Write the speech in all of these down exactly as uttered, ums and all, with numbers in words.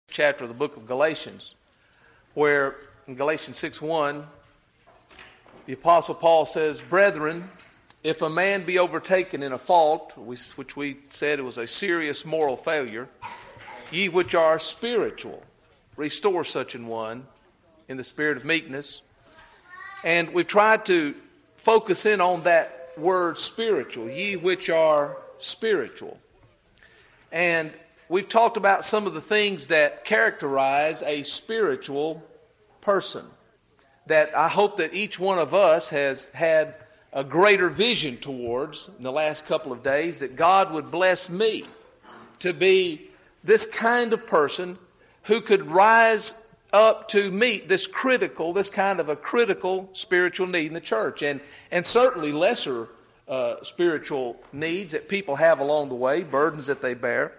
Chapter of the book of Galatians, where in Galatians six one, the Apostle Paul says, "Brethren, if a man be overtaken in a fault," which we said it was a serious moral failure, "ye which are spiritual, restore such an one in the spirit of meekness." And we've tried to focus in on that word spiritual, ye which are spiritual. And we've talked about some of the things that characterize a spiritual person, that I hope that each one of us has had a greater vision towards in the last couple of days, that God would bless me to be this kind of person who could rise up to meet this critical, this kind of a critical spiritual need in the church, and, and certainly lesser uh, spiritual needs that people have along the way, burdens that they bear.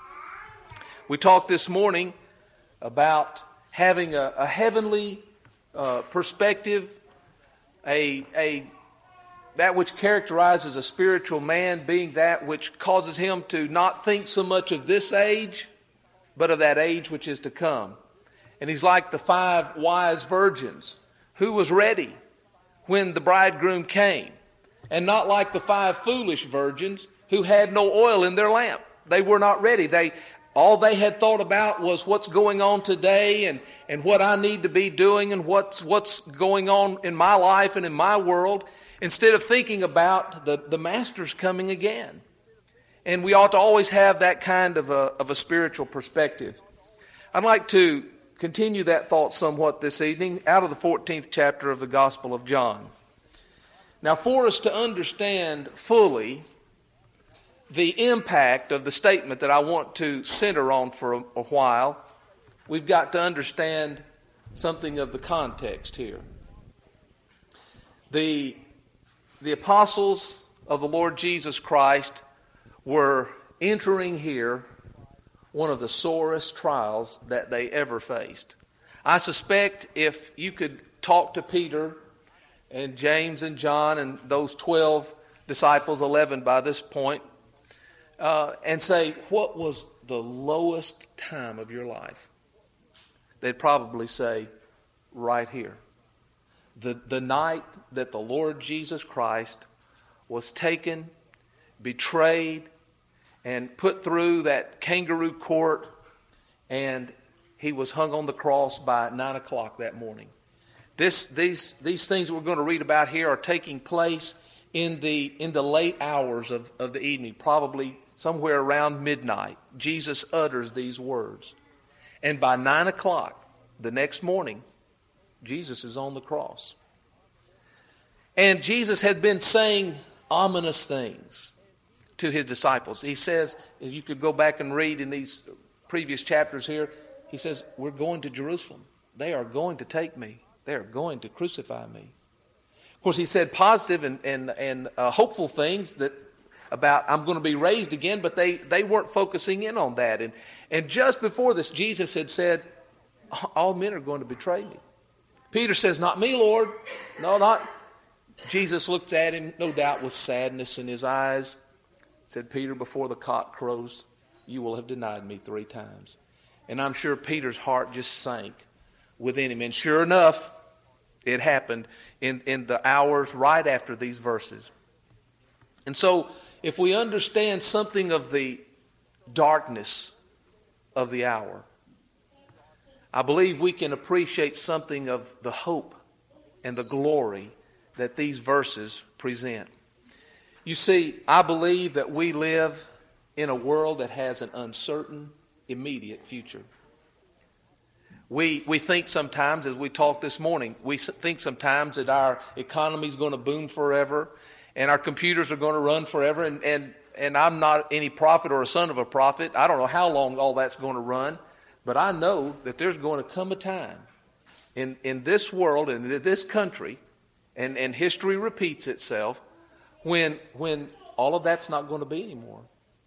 We talked this morning about having a, a heavenly uh, perspective, a, a that which characterizes a spiritual man being that which causes him to not think so much of this age, but of that age which is to come. And he's like the five wise virgins who was ready when the bridegroom came, and not like the five foolish virgins who had no oil in their lamp. They were not ready. They All they had thought about was what's going on today and, and what I need to be doing and what's what's going on in my life and in my world, instead of thinking about the, the Master's coming again. And we ought to always have that kind of a, of a spiritual perspective. I'd like to continue that thought somewhat this evening out of the fourteenth chapter of the Gospel of John. Now, for us to understand fully the impact of the statement that I want to center on for a, a while, we've got to understand something of the context here. The, the apostles of the Lord Jesus Christ were entering here one of the sorest trials that they ever faced. I suspect if you could talk to Peter and James and John and those twelve disciples, eleven by this point, Uh, and say, what was the lowest time of your life? They'd probably say, right here. The, the night that the Lord Jesus Christ was taken, betrayed, and put through that kangaroo court, and he was hung on the cross by nine o'clock that morning. This, these, these things we're going to read about here are taking place in the, in the late hours of, of the evening, probably somewhere around midnight. Jesus utters these words. And by nine o'clock the next morning, Jesus is on the cross. And Jesus had been saying ominous things to his disciples. He says, if you could go back and read in these previous chapters here, he says, we're going to Jerusalem. They are going to take me. They are going to crucify me. Of course, he said positive and, and, and uh, hopeful things that about I'm going to be raised again, but they, they weren't focusing in on that. And, and just before this, Jesus had said, all men are going to betray me. Peter says, not me, Lord. No, not. Jesus looks at him, no doubt with sadness in his eyes. Said, Peter, before the cock crows, you will have denied me three times. And I'm sure Peter's heart just sank within him. And sure enough, it happened in, in the hours right after these verses. And so, if we understand something of the darkness of the hour, I believe we can appreciate something of the hope and the glory that these verses present. You see, I believe that we live in a world that has an uncertain, immediate future. We we think sometimes, as we talked this morning, we think sometimes that our economy is going to boom forever, and our computers are going to run forever, and, and, and I'm not any prophet or a son of a prophet. I don't know how long all that's going to run, but I know that there's going to come a time in, in this world and in this country, and, and history repeats itself, when, when all of that's not going to be anymore.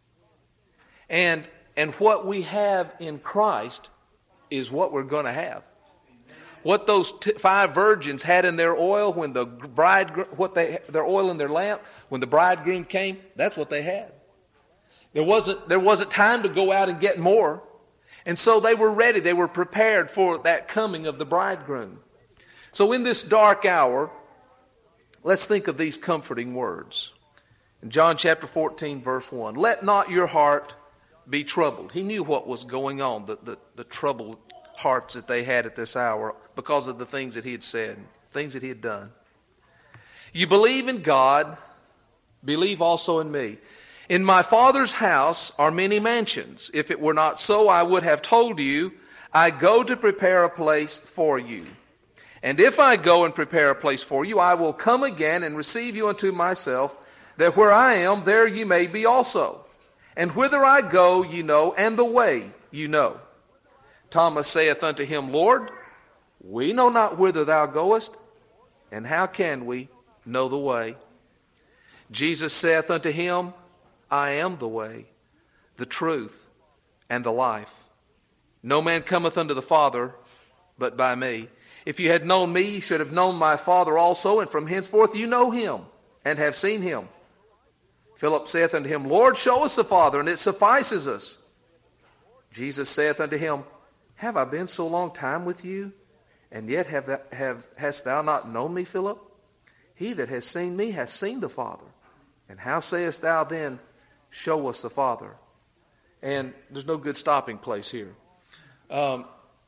And, and what we have in Christ is what we're going to have. What those t- five virgins had in their oil when the bride, what they their oil in their lamp when the bridegroom came, that's what they had. There wasn't there wasn't time to go out and get more. And so they were ready. They were prepared for that coming of the bridegroom. So in this dark hour, let's think of these comforting words. In John chapter fourteen, verse one, let not your heart be troubled. He knew what was going on, the, the, the troubled hearts that they had at this hour because of the things that he had said, things that he had done. You believe in God, believe also in me. In my Father's house are many mansions. If it were not so, I would have told you, I go to prepare a place for you. And if I go and prepare a place for you, I will come again and receive you unto myself, that where I am, there you may be also. And whither I go, you know, and the way you know. Thomas saith unto him, Lord, we know not whither thou goest, and how can we know the way? Jesus saith unto him, I am the way, the truth, and the life. No man cometh unto the Father but by me. If you had known me, you should have known my Father also, and from henceforth you know him, and have seen him. Philip saith unto him, Lord, show us the Father, and it suffices us. Jesus saith unto him, have I been so long time with you, and yet have, that, have hast thou not known me, Philip? He that has seen me has seen the Father. And how sayest thou then, show us the Father? And there's no good stopping place here. Um,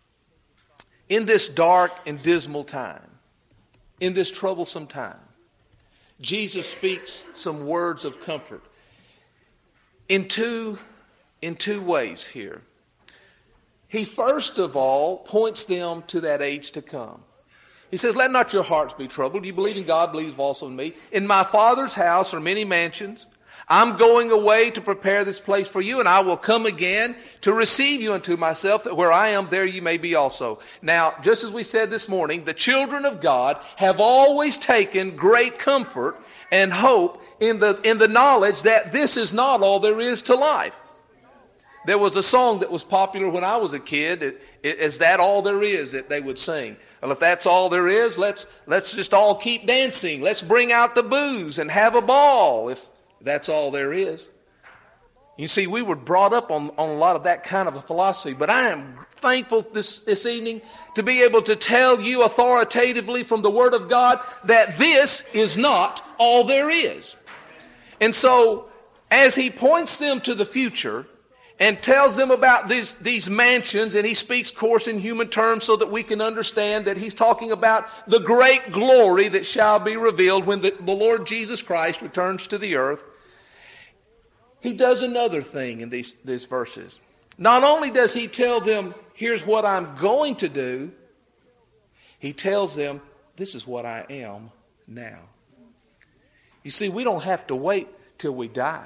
in this dark and dismal time, in this troublesome time, Jesus speaks some words of comfort in two, in two ways here. He first of all points them to that age to come. He says, let not your hearts be troubled. You believe in God, believe also in me. In my Father's house are many mansions. I'm going away to prepare this place for you, and I will come again to receive you unto myself, that where I am, there you may be also. Now, just as we said this morning, the children of God have always taken great comfort and hope in the, in the knowledge that this is not all there is to life. There was a song that was popular when I was a kid. It, it, is that all there is that they would sing? Well, if that's all there is, let's let's just all keep dancing. Let's bring out the booze and have a ball if that's all there is. You see, we were brought up on, on a lot of that kind of a philosophy. But I am thankful this, this evening to be able to tell you authoritatively from the Word of God that this is not all there is. And so, as he points them to the future and tells them about these, these mansions, and he speaks, of course, in human terms so that we can understand that he's talking about the great glory that shall be revealed when the, the Lord Jesus Christ returns to the earth. He does another thing in these, these verses. Not only does he tell them, here's what I'm going to do, he tells them, this is what I am now. You see, we don't have to wait till we die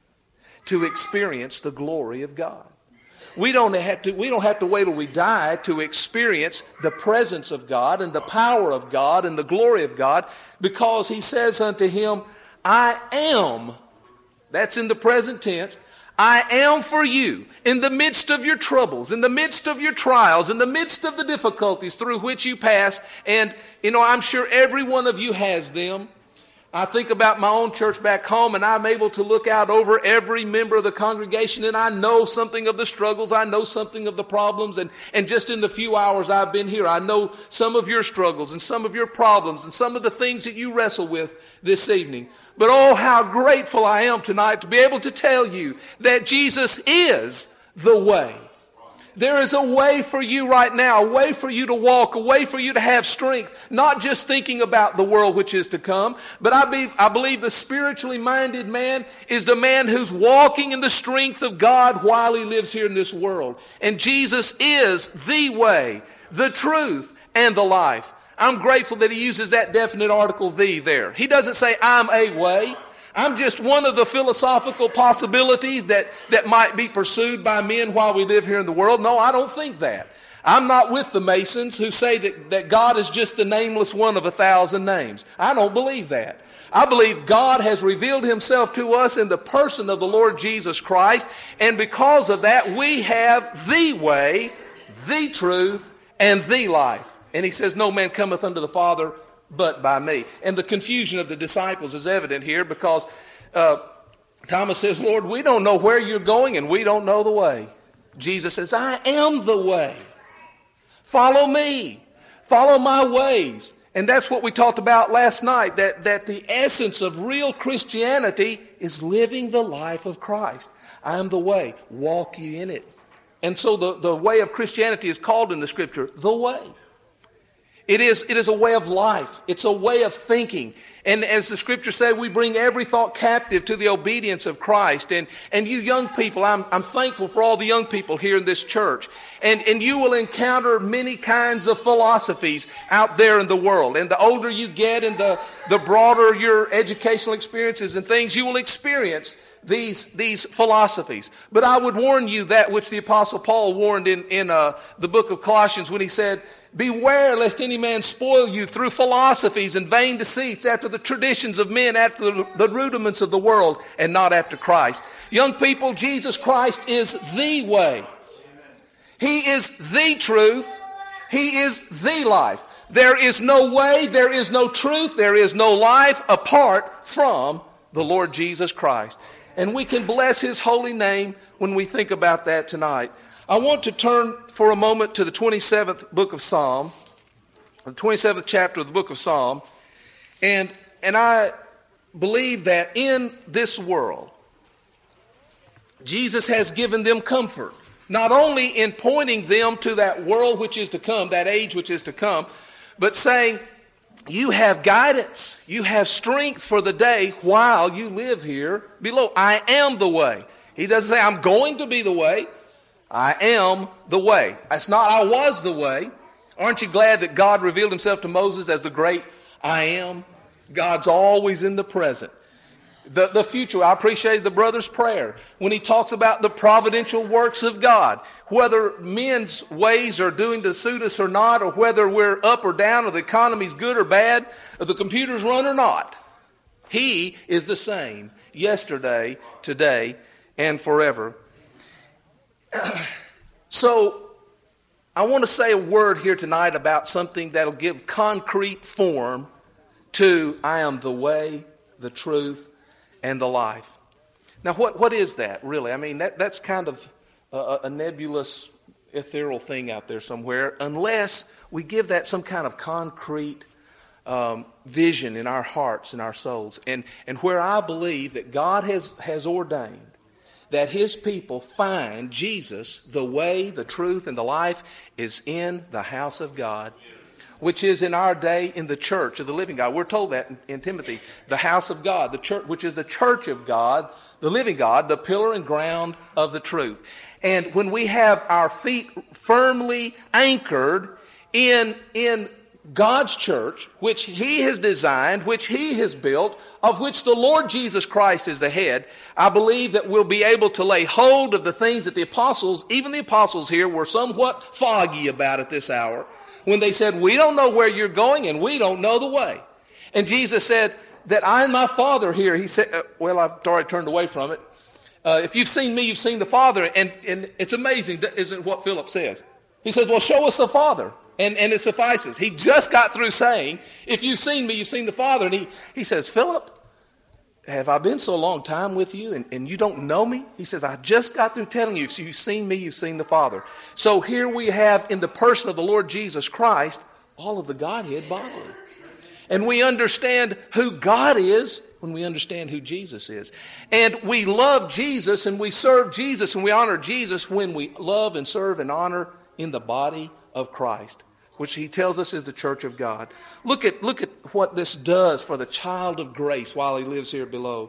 to experience the glory of God. We don't have to, we don't have to wait till we die to experience the presence of God and the power of God and the glory of God, because he says unto him, I am, that's in the present tense, I am for you in the midst of your troubles, in the midst of your trials, in the midst of the difficulties through which you pass. And, you know, I'm sure every one of you has them. I think about my own church back home, and I'm able to look out over every member of the congregation, and I know something of the struggles. I know something of the problems. And, and just in the few hours I've been here, I know some of your struggles and some of your problems and some of the things that you wrestle with this evening. But oh, how grateful I am tonight to be able to tell you that Jesus is the way. There is a way for you right now, a way for you to walk, a way for you to have strength, not just thinking about the world which is to come, but I be, I believe the spiritually minded man is the man who's walking in the strength of God while he lives here in this world. And Jesus is the way, the truth, and the life. I'm grateful that he uses that definite article, the, there. He doesn't say, I'm a way. I'm just one of the philosophical possibilities that, that might be pursued by men while we live here in the world. No, I don't think that. I'm not with the Masons who say that, that God is just the nameless one of a thousand names. I don't believe that. I believe God has revealed himself to us in the person of the Lord Jesus Christ, and because of that we have the way, the truth, and the life. And he says, no man cometh unto the Father but by me. And the confusion of the disciples is evident here, because uh, Thomas says, Lord, we don't know where you're going and we don't know the way. Jesus says, I am the way. Follow me. Follow my ways. And that's what we talked about last night, that, that the essence of real Christianity is living the life of Christ. I am the way. Walk ye in it. And so the, the way of Christianity is called in the Scripture the way. It is, it is a way of life. It's a way of thinking. And as the Scripture said, we bring every thought captive to the obedience of Christ. And, and you young people, I'm, I'm thankful for all the young people here in this church. And, and you will encounter many kinds of philosophies out there in the world. And the older you get and the, the broader your educational experiences and things, you will experience these, these philosophies. But I would warn you that which the Apostle Paul warned in, in uh, the book of Colossians when he said, beware lest any man spoil you through philosophies and vain deceits, after the traditions of men, after the, the rudiments of the world, and not after Christ. Young people, Jesus Christ is the way. He is the truth. He is the life. There is no way, there is no truth, there is no life apart from the Lord Jesus Christ. And we can bless His holy name when we think about that tonight. I want to turn for a moment to the twenty-seventh book of Psalm, the twenty-seventh chapter of the book of Psalm. And, and I believe that in this world, Jesus has given them comfort. Not only in pointing them to that world which is to come, that age which is to come, but saying, you have guidance, you have strength for the day while you live here below. I am the way. He doesn't say, I'm going to be the way. I am the way. It's not, I was the way. Aren't you glad that God revealed Himself to Moses as the great I am? God's always in the present. The, the future, I appreciated the brother's prayer when he talks about the providential works of God. Whether men's ways are doing to suit us or not, or whether we're up or down, or the economy's good or bad, or the computers run or not. He is the same yesterday, today, and forever. So, I want to say a word here tonight about something that'll give concrete form to I am the way, the truth, and the life. Now, what, what is that, really? I mean, that, that's kind of a, a nebulous, ethereal thing out there somewhere, unless we give that some kind of concrete um, vision in our hearts and our souls. And, and where I believe that God has, has ordained that His people find Jesus, the way, the truth, and the life, is in the house of God, which is in our day in the church of the living God. We're told that in, in Timothy, the house of God, the church, which is the church of God, the living God, the pillar and ground of the truth. And when we have our feet firmly anchored in, in God's church, which He has designed, which He has built, of which the Lord Jesus Christ is the head, I believe that we'll be able to lay hold of the things that the apostles, even the apostles here, were somewhat foggy about at this hour, when they said, we don't know where you're going and we don't know the way. And Jesus said that I and my Father here, He said, uh, well, I've already turned away from it. Uh, if you've seen me, you've seen the Father. And, and it's amazing, that isn't what Philip says. He says, well, show us the Father. And, and it suffices. He just got through saying, if you've seen me, you've seen the Father. And he, he says, Philip, have I been so long time with you and, and you don't know me? He says, I just got through telling you, if you've seen me, you've seen the Father. So here we have in the person of the Lord Jesus Christ, all of the Godhead bodily. And we understand who God is when we understand who Jesus is. And we love Jesus and we serve Jesus and we honor Jesus when we love and serve and honor in the body of Christ, which He tells us is the church of God. Look at, look at what this does for the child of grace while he lives here below.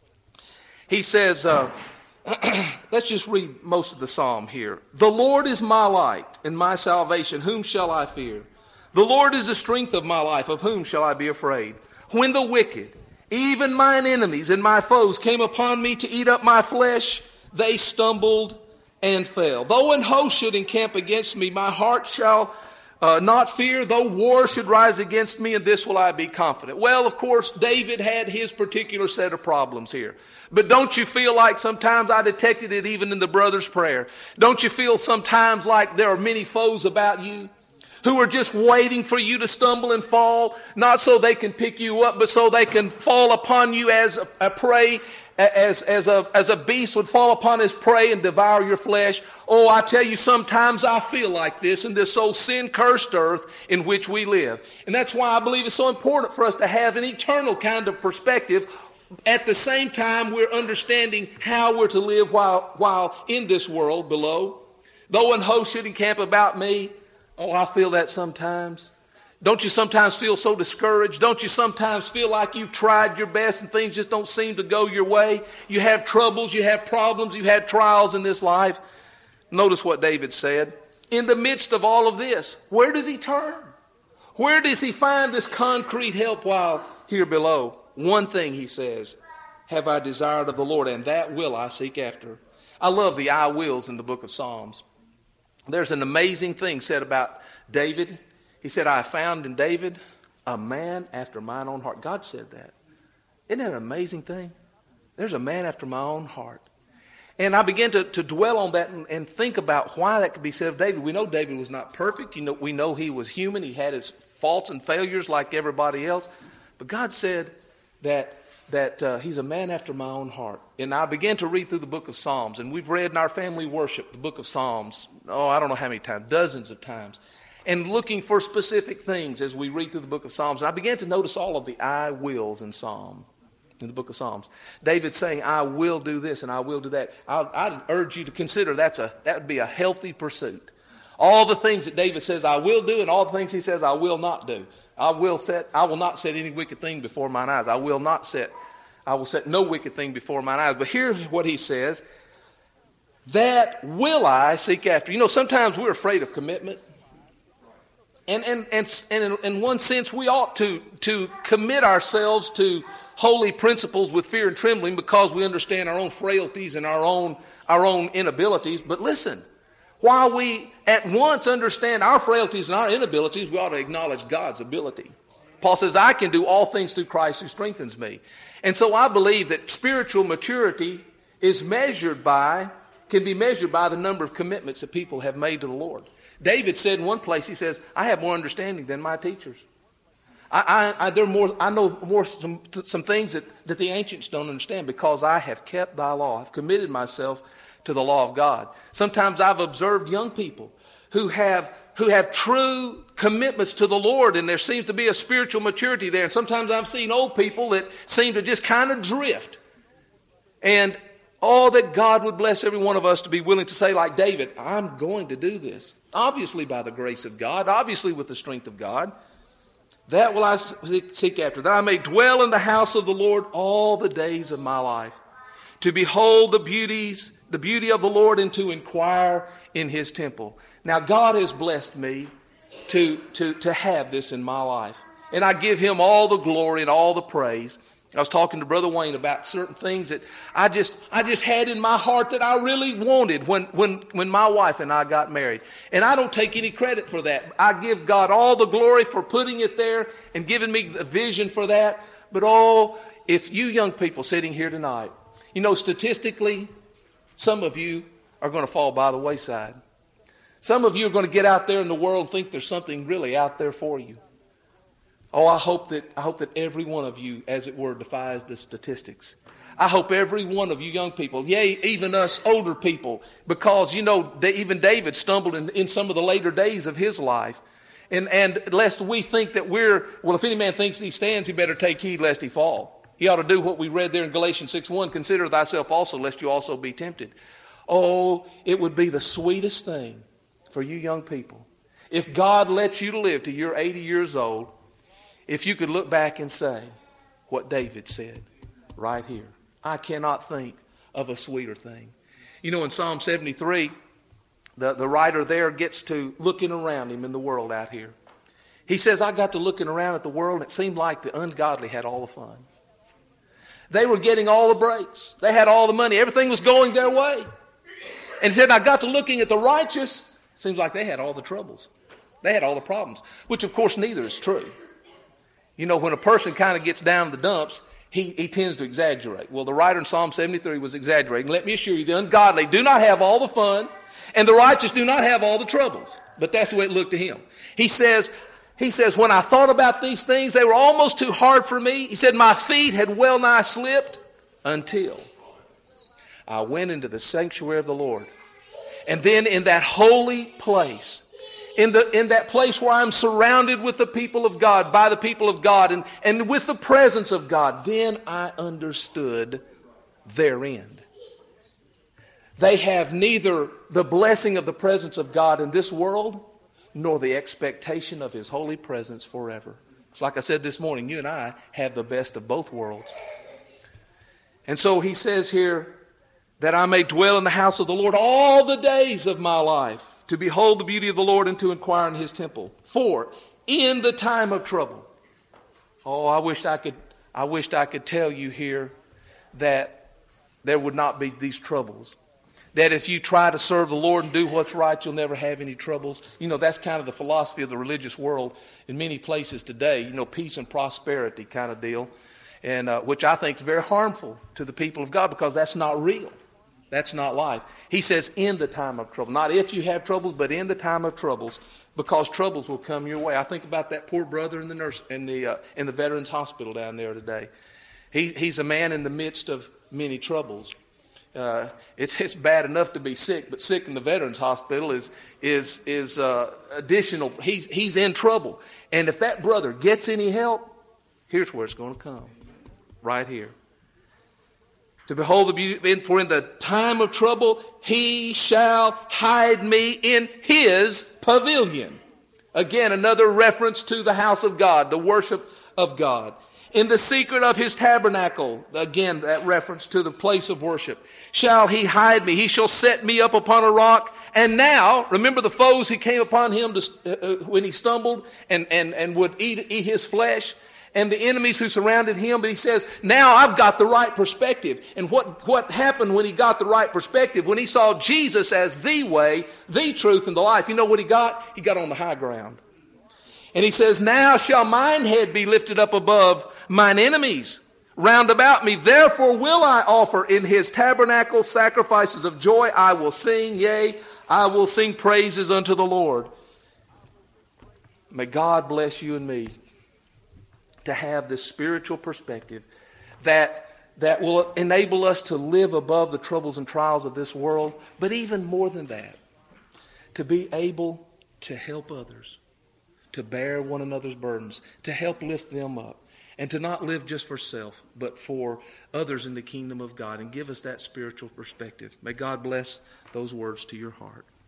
He says, uh, let's just read most of the psalm here. The Lord is my light and my salvation. Whom shall I fear? The Lord is the strength of my life. Of whom shall I be afraid? When the wicked, even mine enemies and my foes, came upon me to eat up my flesh, they stumbled and fell. Though an host should encamp against me, my heart shall Uh, not fear, though war should rise against me, in this will I be confident. Well, of course, David had his particular set of problems here. But don't you feel like sometimes, I detected it even in the brother's prayer, don't you feel sometimes like there are many foes about you who are just waiting for you to stumble and fall, not so they can pick you up, but so they can fall upon you as a, a prey as, as, a, as a beast would fall upon his prey and devour your flesh. Oh, I tell you, sometimes I feel like this in this old sin-cursed earth in which we live. And that's why I believe it's so important for us to have an eternal kind of perspective. At the same time, we're understanding how we're to live while, while in this world below. Though an host should encamp about me, oh, I feel that sometimes. Don't you sometimes feel so discouraged? Don't you sometimes feel like you've tried your best and things just don't seem to go your way? You have troubles, you have problems, you have trials in this life. Notice what David said. In the midst of all of this, where does he turn? Where does he find this concrete help while here below? One thing he says, have I desired of the Lord, and that will I seek after. I love the I wills in the book of Psalms. There's an amazing thing said about David. He said, I have found in David a man after mine own heart. God said that. Isn't that an amazing thing? There's a man after my own heart. And I began to, to dwell on that and, and think about why that could be said of David. We know David was not perfect. You know, we know he was human. He had his faults and failures like everybody else. But God said that, that uh, he's a man after my own heart. And I began to read through the book of Psalms. And we've read in our family worship the book of Psalms, oh, I don't know how many times, dozens of times. And looking for specific things as we read through the book of Psalms. And I began to notice all of the I wills in Psalm, in the book of Psalms. David saying, I will do this and I will do that. I, I'd urge you to consider that's a, that would be a healthy pursuit. All the things that David says I will do and all the things he says I will not do. I will set, I will not set any wicked thing before mine eyes. I will not set, I will set no wicked thing before mine eyes. But here's what he says, that will I seek after. You know, sometimes we're afraid of commitment. And, and, and, and in, in one sense, we ought to, to commit ourselves to holy principles with fear and trembling because we understand our own frailties and our own, our own inabilities. But listen, while we at once understand our frailties and our inabilities, we ought to acknowledge God's ability. Paul says, I can do all things through Christ who strengthens me. And so I believe that spiritual maturity is measured by, can be measured by the number of commitments that people have made to the Lord. David said in one place, he says, I have more understanding than my teachers. I, I, I, there are more, I know more some, some things that, that the ancients don't understand because I have kept thy law. I've committed myself to the law of God. Sometimes I've observed young people who have, who have true commitments to the Lord, and there seems to be a spiritual maturity there. And sometimes I've seen old people that seem to just kind of drift. And oh, that God would bless every one of us to be willing to say like David, I'm going to do this. Obviously by the grace of God, obviously with the strength of God. That will I seek after, that I may dwell in the house of the Lord all the days of my life, to behold the beauties, the beauty of the Lord, and to inquire in his temple. Now God has blessed me to, to, to have this in my life. And I give him all the glory and all the praise. I was talking to Brother Wayne about certain things that I just I just had in my heart that I really wanted when, when, when my wife and I got married. And I don't take any credit for that. I give God all the glory for putting it there and giving me a vision for that. But oh, if you young people sitting here tonight, you know, statistically, some of you are going to fall by the wayside. Some of you are going to get out there in the world and think there's something really out there for you. Oh, I hope that I hope that every one of you, as it were, defies the statistics. I hope every one of you young people, yea, even us older people, because, you know, they, even David stumbled in, in some of the later days of his life. And, and lest we think that we're, well, if any man thinks he stands, he better take heed lest he fall. He ought to do what we read there in Galatians six one, consider thyself also, lest you also be tempted. Oh, it would be the sweetest thing for you young people, if God lets you to live till you're eighty years old, if you could look back and say what David said right here. I cannot think of a sweeter thing. You know, in Psalm seventy-three, the, the writer there gets to looking around him in the world out here. He says, I got to looking around at the world, and it seemed like the ungodly had all the fun. They were getting all the breaks. They had all the money. Everything was going their way. And he said, I got to looking at the righteous. Seems like they had all the troubles. They had all the problems, which of course neither is true. You know, when a person kind of gets down in the dumps, he, he tends to exaggerate. Well, the writer in Psalm seventy-three was exaggerating. Let me assure you, the ungodly do not have all the fun, and the righteous do not have all the troubles. But that's the way it looked to him. He says, he says, when I thought about these things, they were almost too hard for me. He said, my feet had well nigh slipped until I went into the sanctuary of the Lord. And then in that holy place, in the in that place where I'm surrounded with the people of God, by the people of God, and, and with the presence of God, then I understood their end. They have neither the blessing of the presence of God in this world, nor the expectation of His holy presence forever. It's like I said this morning, you and I have the best of both worlds. And so he says here, that I may dwell in the house of the Lord all the days of my life, to behold the beauty of the Lord and to inquire in His temple. For in the time of trouble. Oh, I wished I could, I wished I could tell you here that there would not be these troubles. That if you try to serve the Lord and do what's right, you'll never have any troubles. You know, that's kind of the philosophy of the religious world in many places today. You know, peace and prosperity kind of deal. And uh, which I think is very harmful to the people of God, because that's not real. That's not life. He says in the time of trouble. Not if you have troubles, but in the time of troubles, because troubles will come your way. I think about that poor brother in the nurse in the uh, in the Veterans Hospital down there today. He he's a man in the midst of many troubles. Uh, it's it's bad enough to be sick, but sick in the Veterans Hospital is is is uh, additional. He's he's in trouble, and if that brother gets any help, here's where it's going to come, right here. To behold the beauty, for in the time of trouble He shall hide me in His pavilion. Again, another reference to the house of God, the worship of God. In the secret of His tabernacle, again, that reference to the place of worship. Shall He hide me? He shall set me up upon a rock. And now, remember the foes who came upon Him to, uh, when He stumbled and, and, and would eat, eat His flesh? And the enemies who surrounded Him, but He says, now I've got the right perspective. And what, what happened when He got the right perspective? When He saw Jesus as the way, the truth, and the life, you know what He got? He got on the high ground. And He says, now shall mine head be lifted up above mine enemies round about me. Therefore will I offer in His tabernacle sacrifices of joy. I will sing, yea, I will sing praises unto the Lord. May God bless you and me to have this spiritual perspective that, that will enable us to live above the troubles and trials of this world, but even more than that, to be able to help others, to bear one another's burdens, to help lift them up, and to not live just for self, but for others in the kingdom of God, and give us that spiritual perspective. May God bless those words to your heart.